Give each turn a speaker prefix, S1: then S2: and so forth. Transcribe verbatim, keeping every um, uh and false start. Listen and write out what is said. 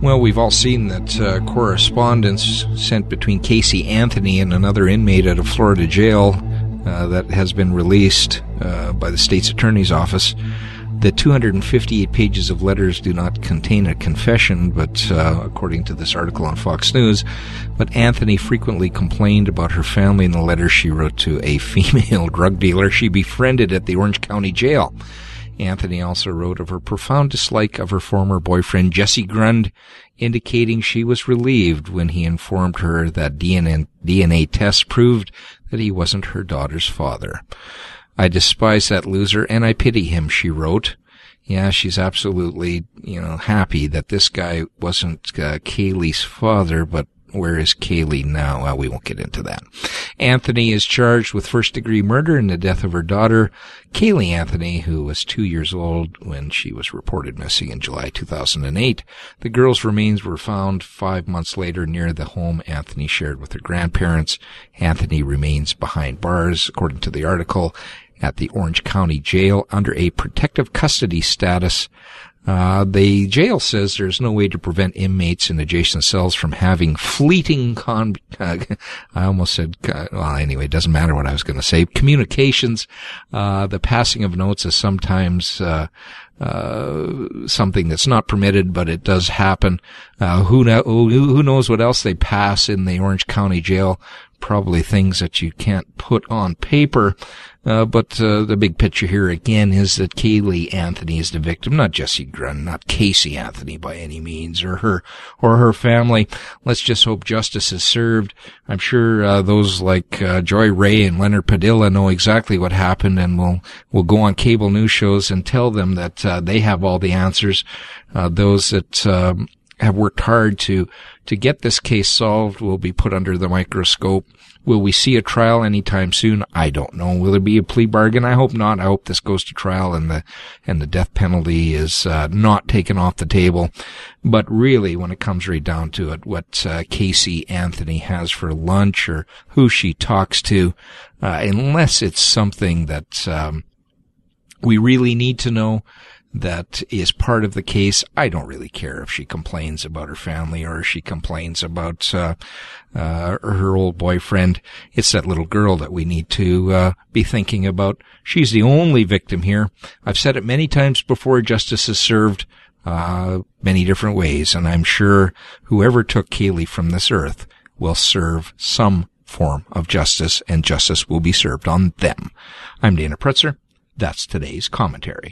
S1: Well, we've all seen that uh, correspondence sent between Casey Anthony and another inmate at a Florida jail uh, that has been released uh, by the state's attorney's office. The two hundred fifty-eight pages of letters do not contain a confession, but uh, according to this article on Fox News, but Anthony frequently complained about her family in the letters she wrote to a female drug dealer she befriended at the Orange County Jail. Anthony also wrote of her profound dislike of her former boyfriend, Jesse Grund, indicating she was relieved when he informed her that D N A tests proved that he wasn't her daughter's father. I despise that loser and I pity him, she wrote. Yeah, she's absolutely, you know, happy that this guy wasn't uh, Kaylee's father, but where is Kaylee now? Well, we won't get into that. Anthony is charged with first-degree murder in the death of her daughter, Kaylee Anthony, who was two years old when she was reported missing in July two thousand eight. The girl's remains were found five months later near the home Anthony shared with her grandparents. Anthony remains behind bars, according to the article, at the Orange County Jail under a protective custody status. Uh, the jail says there's no way to prevent inmates in adjacent cells from having fleeting con, uh, I almost said, uh, well, anyway, it doesn't matter what I was going to say. Communications, uh, the passing of notes is sometimes, uh, uh, something that's not permitted, but it does happen. Uh, who know, who knows what else they pass in the Orange County Jail? Probably things that you can't put on paper. Uh, but, uh, the big picture here again is that Kaylee Anthony is the victim, not Jesse Grund, not Casey Anthony by any means, or her, or her family. Let's just hope justice is served. I'm sure, uh, those like, uh, Joy Ray and Leonard Padilla know exactly what happened and will, will go on cable news shows and tell them that, uh, they have all the answers. Uh, those that, um, have worked hard to, to get this case solved will be put under the microscope. Will we see a trial anytime soon? I don't know. Will there be a plea bargain? I hope not. I hope this goes to trial and the, and the death penalty is, uh, not taken off the table. But really, when it comes right down to it, what, uh, Casey Anthony has for lunch or who she talks to, uh, unless it's something that, um, we really need to know, that is part of the case. I don't really care if she complains about her family or she complains about uh, uh her old boyfriend. It's that little girl that we need to uh be thinking about. She's the only victim here. I've said it many times before. Justice is served uh many different ways, and I'm sure whoever took Kaylee from this earth will serve some form of justice, and justice will be served on them. I'm Dana Pretzer. That's today's commentary.